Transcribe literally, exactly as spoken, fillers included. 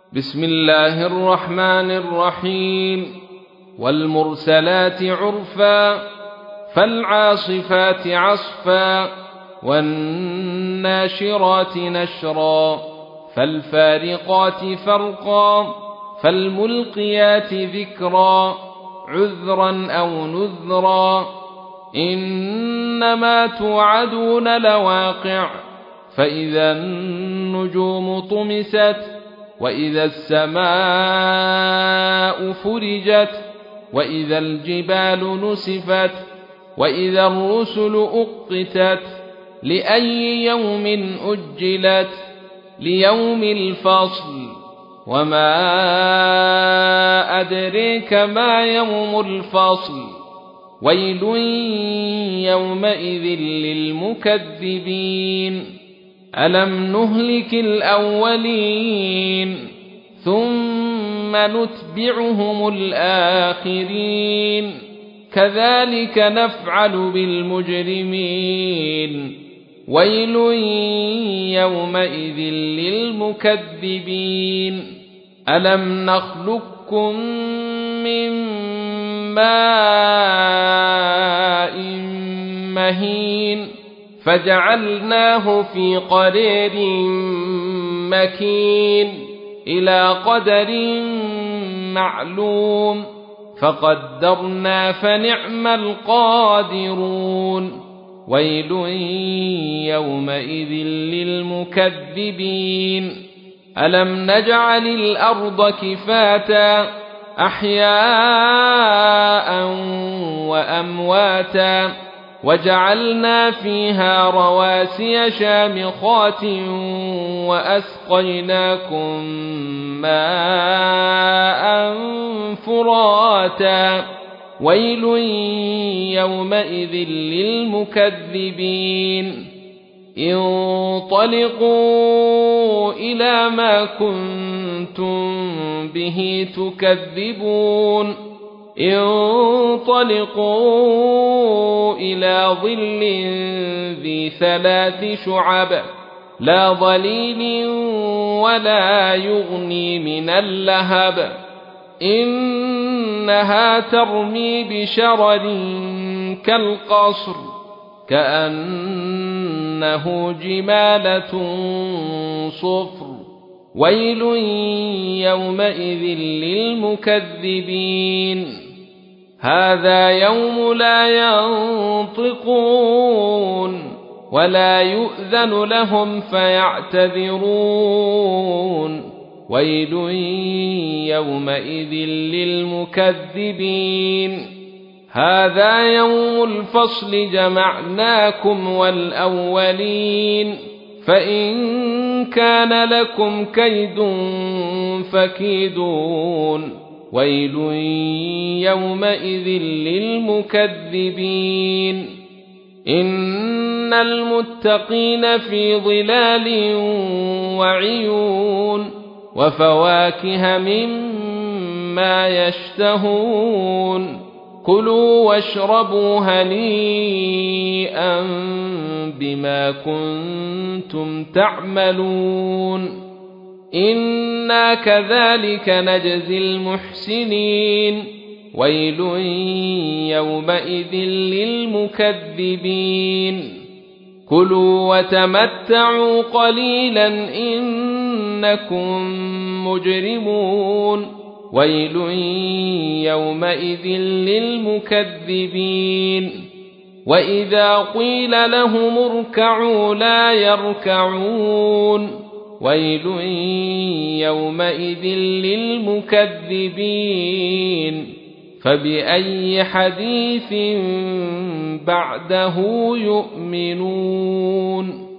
بسم الله الرحمن الرحيم والمرسلات عرفا فالعاصفات عصفا والناشرات نشرا فالفارقات فرقا فالملقيات ذكرا عذرا أو نذرا إنما توعدون لواقع فإذا النجوم طمست وإذا السماء فرجت وإذا الجبال نسفت وإذا الرسل أقتت لأي يوم أجلت ليوم الفصل وما أدريك ما يوم الفصل ويل يومئذ للمكذبين ألم نهلك الأولين ثم نتبعهم الآخرين كذلك نفعل بالمجرمين ويل يومئذ للمكذبين ألم نخلقكم من ماء مهين فجعلناه في قرير مكين إلى قدر معلوم فقدرنا فنعم القادرون ويل يومئذ للمكذبين ألم نجعل الأرض كفاتا أحياء وأمواتا وجعلنا فيها رواسي شامخات وأسقيناكم ماء فراتا ويل يومئذ للمكذبين انطلقوا إلى ما كنتم به تكذبون انطلقوا إلى ظل ذي ثلاث شعب لا ظليل ولا يغني من اللهب إنها ترمي بشرر كالقصر كأنه جمالة صفر ويل يومئذ للمكذبين هذا يوم لا ينطقون ولا يؤذن لهم فيعتذرون ويل يومئذ للمكذبين هذا يوم الفصل جمعناكم والأولين فإن كان لكم كيد فكيدون ويل يومئذ للمكذبين إن المتقين في ظلال وعيون وفواكه مما يشتهون كلوا واشربوا هنيئا بما كنتم تعملون إنا كذلك نجزي المحسنين ويل يومئذ للمكذبين كلوا وتمتعوا قليلا إنكم مجرمون ويل يومئذ للمكذبين وإذا قيل لهم اركعوا لا يركعون ويل يومئذ للمكذبين فبأي حديث بعده يؤمنون